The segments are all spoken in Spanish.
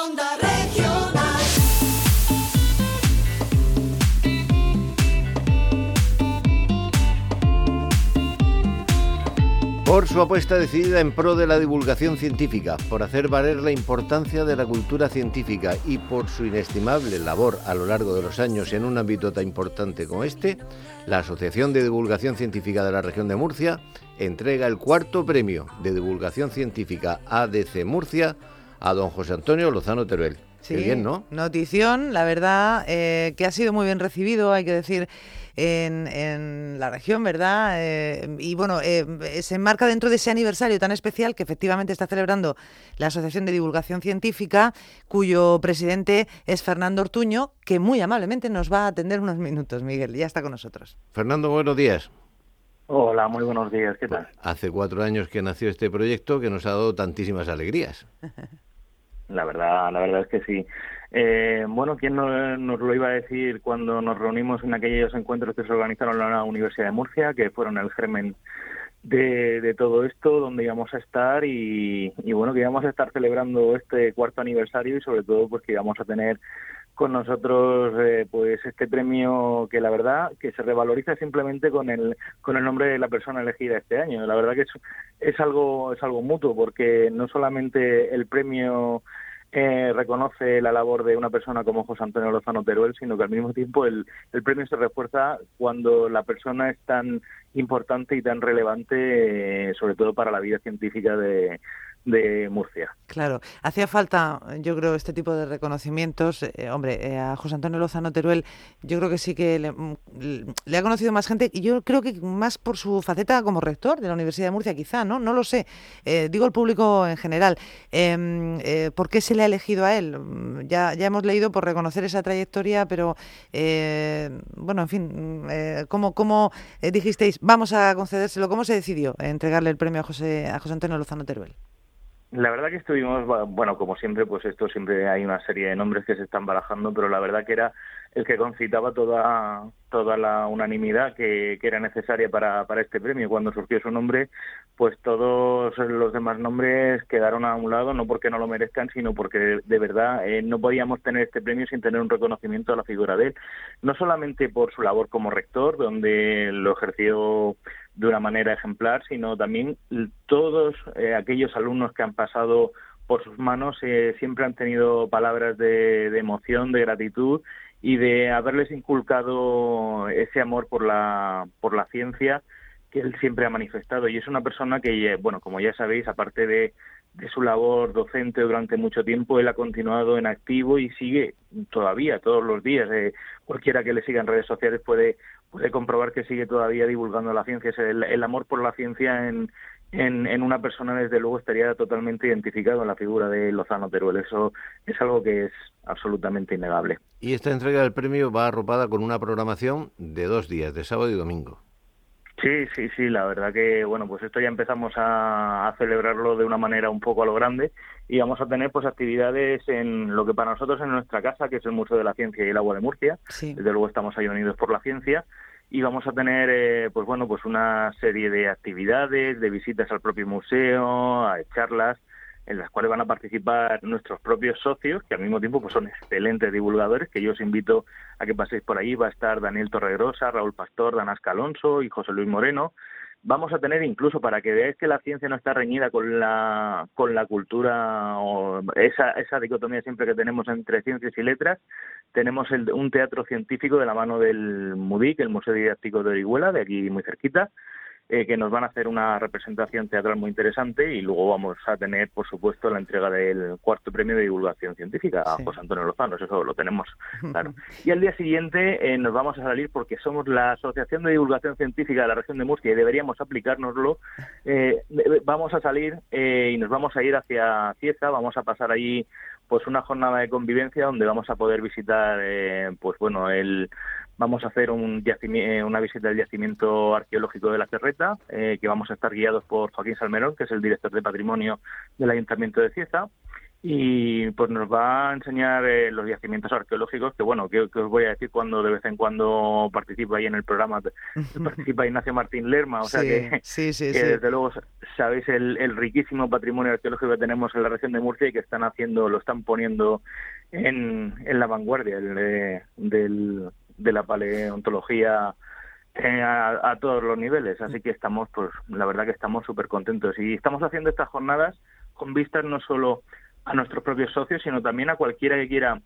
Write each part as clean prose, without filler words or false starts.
Onda Regional. Por su apuesta decidida en pro de la divulgación científica, por hacer valer la importancia de la cultura científica y por su inestimable labor a lo largo de los años en un ámbito tan importante como este, la Asociación de Divulgación Científica de la Región de Murcia entrega el cuarto premio de divulgación científica ADC Murcia a don José Antonio Lozano Teruel. Sí, qué bien, ¿no? Notición, la verdad, que ha sido muy bien recibido, hay que decir, en la región, ¿verdad? Y bueno, se enmarca dentro de ese aniversario tan especial que efectivamente está celebrando la Asociación de Divulgación Científica, cuyo presidente es Fernando Ortuño, que muy amablemente nos va a atender unos minutos. Miguel, ya está con nosotros. Fernando, buenos días. Hola, muy buenos días, ¿qué tal? Hace 4 años que nació este proyecto que nos ha dado tantísimas alegrías. La verdad es que sí. Bueno, ¿quién nos lo iba a decir cuando nos reunimos en aquellos encuentros que se organizaron en la Universidad de Murcia, que fueron el germen de todo esto, donde íbamos a estar y bueno, que íbamos a estar celebrando este cuarto aniversario y sobre todo pues que íbamos a tener con nosotros pues este premio que la verdad que se revaloriza simplemente con el nombre de la persona elegida este año. La verdad que es algo mutuo, porque no solamente el premio reconoce la labor de una persona como José Antonio Lozano Teruel, sino que al mismo tiempo el premio se refuerza cuando la persona es tan importante y tan relevante, sobre todo para la vida científica de Murcia. Claro, hacía falta, yo creo, este tipo de reconocimientos. A José Antonio Lozano Teruel, yo creo que sí que le ha conocido más gente, y yo creo que más por su faceta como rector de la Universidad de Murcia, quizá, ¿no? No lo sé. Digo el público en general. ¿Por qué se le ha elegido a él? Ya hemos leído por reconocer esa trayectoria, pero, bueno, en fin, ¿cómo dijisteis, vamos a concedérselo? ¿Cómo se decidió entregarle el premio a José Antonio Lozano Teruel? La verdad que estuvimos, bueno, como siempre, pues esto siempre hay una serie de nombres que se están barajando, pero la verdad que era el que concitaba toda la unanimidad que era necesaria para este premio. Cuando surgió su nombre, pues todos los demás nombres quedaron a un lado, no porque no lo merezcan, sino porque de verdad no podíamos tener este premio sin tener un reconocimiento a la figura de él. No solamente por su labor como rector, donde lo ejerció de una manera ejemplar, sino también todos aquellos alumnos que han pasado por sus manos siempre han tenido palabras de emoción, de gratitud y de haberles inculcado ese amor por la ciencia que él siempre ha manifestado. Y es una persona que, bueno, como ya sabéis, aparte de su labor docente durante mucho tiempo, él ha continuado en activo y sigue todavía todos los días. Cualquiera que le siga en redes sociales puede comprobar que sigue todavía divulgando la ciencia. El amor por la ciencia en una persona, desde luego, estaría totalmente identificado en la figura de Lozano Teruel. Eso es algo que es absolutamente innegable. Y esta entrega del premio va arropada con una programación de 2 días, de sábado y domingo. Sí, la verdad que, bueno, pues esto ya empezamos a celebrarlo de una manera un poco a lo grande y vamos a tener pues actividades en lo que para nosotros es nuestra casa, que es el Museo de la Ciencia y el Agua de Murcia. Sí. Desde luego estamos ahí unidos por la ciencia y vamos a tener, pues una serie de actividades, de visitas al propio museo, a charlas, en las cuales van a participar nuestros propios socios, que al mismo tiempo pues son excelentes divulgadores, que yo os invito a que paséis por ahí. Va a estar Daniel Torregrosa, Raúl Pastor, Danasca Alonso y José Luis Moreno. Vamos a tener incluso, para que veáis que la ciencia no está reñida con la cultura, o esa dicotomía siempre que tenemos entre ciencias y letras, tenemos un teatro científico de la mano del MUDIC, el Museo Didáctico de Orihuela, de aquí muy cerquita, que nos van a hacer una representación teatral muy interesante, y luego vamos a tener, por supuesto, la entrega del cuarto premio de divulgación científica a José Antonio Lozano. Eso lo tenemos claro. Y al día siguiente nos vamos a salir, porque somos la Asociación de Divulgación Científica de la Región de Murcia y deberíamos aplicárnoslo. Vamos a salir y nos vamos a ir hacia Cieza. Vamos a pasar allí pues una jornada de convivencia donde vamos a poder visitar vamos a hacer una visita al yacimiento arqueológico de la Cerreta, que vamos a estar guiados por Joaquín Salmerón, que es el director de Patrimonio del Ayuntamiento de Cieza. y pues nos va a enseñar los yacimientos arqueológicos, que bueno, que os voy a decir cuando de vez en cuando participa ahí en el programa, participa Ignacio Martín Lerma, o sea Sí, que, sí, sí, que sí. desde luego sabéis el riquísimo patrimonio arqueológico que tenemos en la región de Murcia y que lo están poniendo en la vanguardia de la paleontología a todos los niveles, así que estamos, pues la verdad que estamos súper contentos y estamos haciendo estas jornadas con vistas no solo a nuestros propios socios, sino también a cualquiera que quiera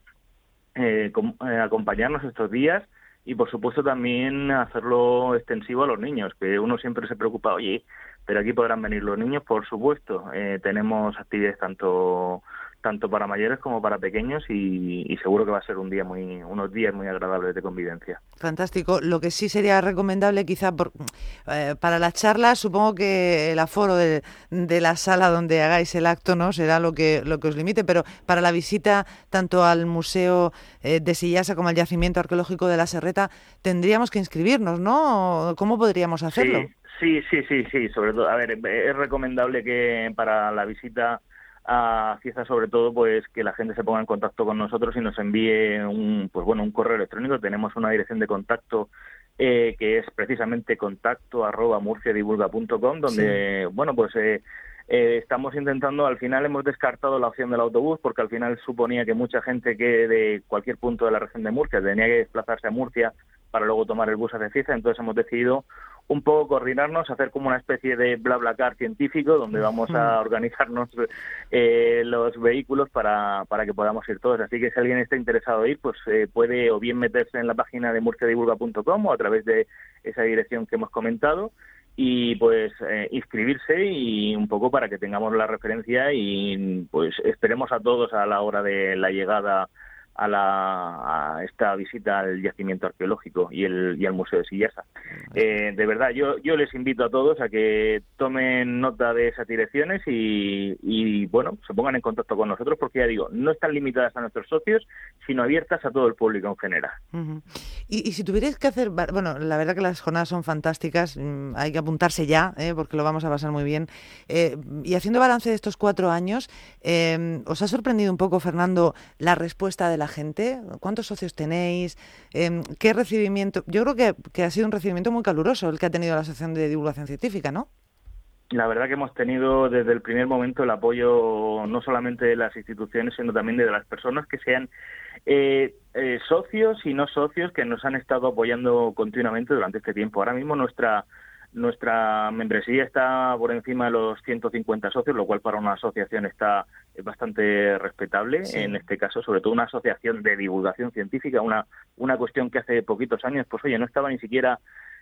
acompañarnos estos días y, por supuesto, también hacerlo extensivo a los niños, que uno siempre se preocupa, oye, pero aquí podrán venir los niños, por supuesto. Tenemos actividades tanto para mayores como para pequeños y seguro que va a ser unos días muy agradables de convivencia. Fantástico. Lo que sí sería recomendable quizá para las charlas, supongo que el aforo de la sala donde hagáis el acto no será lo que os limite, pero para la visita tanto al Museo de Sillasa como al Yacimiento Arqueológico de la Serreta tendríamos que inscribirnos, ¿no? ¿Cómo podríamos hacerlo? Sí, sobre todo, a ver, es recomendable que para la visita a Cieza, sobre todo, pues que la gente se ponga en contacto con nosotros y nos envíe un correo electrónico. Tenemos una dirección de contacto que es precisamente contacto@murciadivulga.com, donde, sí. Estamos intentando, al final hemos descartado la opción del autobús, porque al final suponía que mucha gente que de cualquier punto de la región de Murcia tenía que desplazarse a Murcia para luego tomar el bus hacia Cieza, entonces hemos decidido un poco coordinarnos, hacer como una especie de BlaBlaCar científico, donde vamos a organizarnos los vehículos para que podamos ir todos. Así que si alguien está interesado en ir, pues puede o bien meterse en la página de murciadivulga.com o a través de esa dirección que hemos comentado, y pues inscribirse y un poco para que tengamos la referencia y pues esperemos a todos a la hora de la llegada a esta visita al yacimiento arqueológico y al Museo de Sillasa. De verdad, yo les invito a todos a que tomen nota de esas direcciones y bueno, se pongan en contacto con nosotros, porque ya digo, no están limitadas a nuestros socios, sino abiertas a todo el público en general. Uh-huh. Y si tuvierais que hacer, bueno, la verdad que las jornadas son fantásticas, hay que apuntarse ya, porque lo vamos a pasar muy bien. Y haciendo balance de estos 4 años, ¿os ha sorprendido un poco, Fernando, la respuesta de la gente? ¿Cuántos socios tenéis? ¿Qué recibimiento? Yo creo que ha sido un recibimiento muy caluroso el que ha tenido la Asociación de Divulgación Científica, ¿no? La verdad que hemos tenido desde el primer momento el apoyo no solamente de las instituciones, sino también de las personas que sean socios y no socios, que nos han estado apoyando continuamente durante este tiempo. Ahora mismo nuestra membresía está por encima de los 150 socios, lo cual para una asociación es bastante respetable. Sí. En este caso, sobre todo una asociación de divulgación científica, una cuestión que hace poquitos años, pues oye, no estaba ni siquiera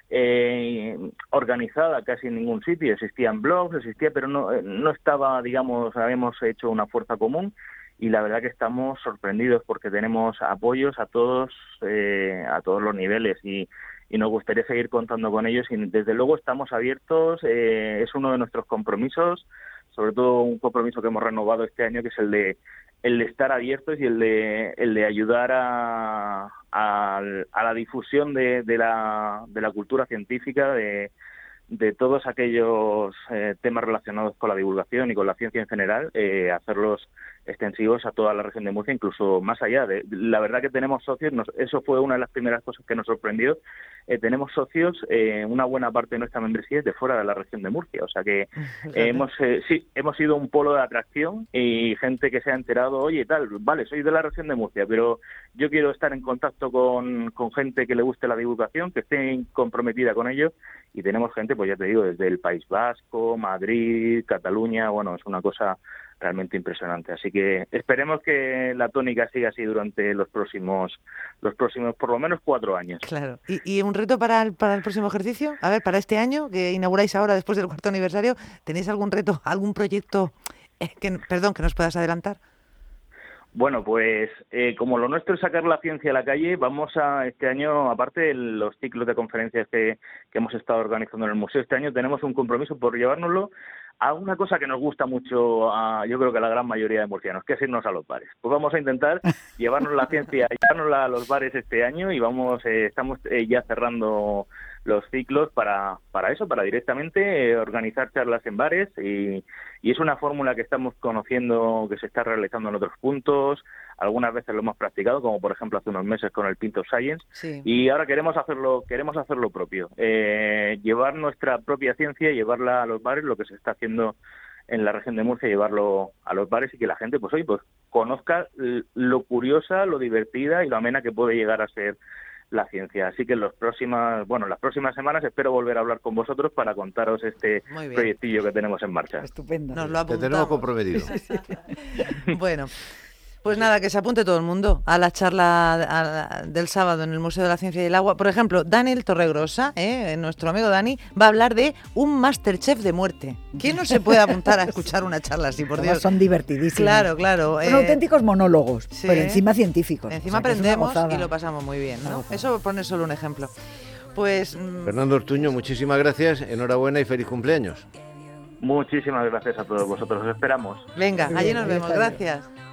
organizada casi en ningún sitio. Existían blogs, pero no estaba, digamos, habíamos hecho una fuerza común, y la verdad que estamos sorprendidos porque tenemos apoyos a todos los niveles y nos gustaría seguir contando con ellos, y desde luego estamos abiertos. Es uno de nuestros compromisos, sobre todo un compromiso que hemos renovado este año, que es el de estar abiertos y el de ayudar a la difusión de la cultura científica, de todos aquellos temas relacionados con la divulgación y con la ciencia en general, hacerlos extensivos a toda la región de Murcia, incluso más allá. La verdad que tenemos socios, eso fue una de las primeras cosas que nos sorprendió. Tenemos socios, una buena parte de nuestra membresía es de fuera de la región de Murcia, o sea que hemos sido un polo de atracción, y gente que se ha enterado, oye, tal, vale, soy de la región de Murcia, pero yo quiero estar en contacto con gente que le guste la divulgación, que esté comprometida con ello, y tenemos gente, pues ya te digo, desde el País Vasco, Madrid, Cataluña, bueno, es una cosa realmente impresionante. Así que esperemos que la tónica siga así durante los próximos por lo menos 4 años. Claro. ¿Y un reto para el próximo ejercicio? A ver, para este año, que inauguráis ahora después del 4º aniversario, ¿tenéis algún reto, algún proyecto que nos puedas adelantar? Bueno, pues como lo nuestro es sacar la ciencia a la calle, vamos a este año, aparte de los ciclos de conferencias que hemos estado organizando en el museo, este año tenemos un compromiso por llevárnoslo a una cosa que nos gusta mucho, yo creo que a la gran mayoría de murcianos, que es irnos a los bares. Pues vamos a intentar llevarnos la ciencia, llevárnosla a los bares este año y estamos ya cerrando los ciclos para eso, para directamente organizar charlas en bares y es una fórmula que estamos conociendo, que se está realizando en otros puntos. Algunas veces lo hemos practicado, como por ejemplo hace unos meses con el Pint of Science, sí. Y ahora queremos hacerlo propio, llevar nuestra propia ciencia, llevarla a los bares, lo que se está haciendo en la región de Murcia, llevarlo a los bares y que la gente pues conozca lo curiosa, lo divertida y lo amena que puede llegar a ser la ciencia. Así que las próximas semanas espero volver a hablar con vosotros para contaros este proyectillo que tenemos en marcha. Estupendo. Nos lo apuntamos. Te tenemos comprometido. Bueno, pues nada, que se apunte todo el mundo a la charla del sábado en el Museo de la Ciencia y el Agua. Por ejemplo, Daniel Torregrosa, nuestro amigo Dani, va a hablar de un Masterchef de muerte. ¿Quién no se puede apuntar a escuchar una charla así, por Dios? Son divertidísimos. Claro. Son auténticos monólogos, sí, pero encima científicos. Encima aprendemos y lo pasamos muy bien, ¿no? Eso pone solo un ejemplo. Pues Fernando Ortuño, muchísimas gracias, enhorabuena y feliz cumpleaños. Muchísimas gracias a todos vosotros, os esperamos. Venga, allí nos vemos, gracias.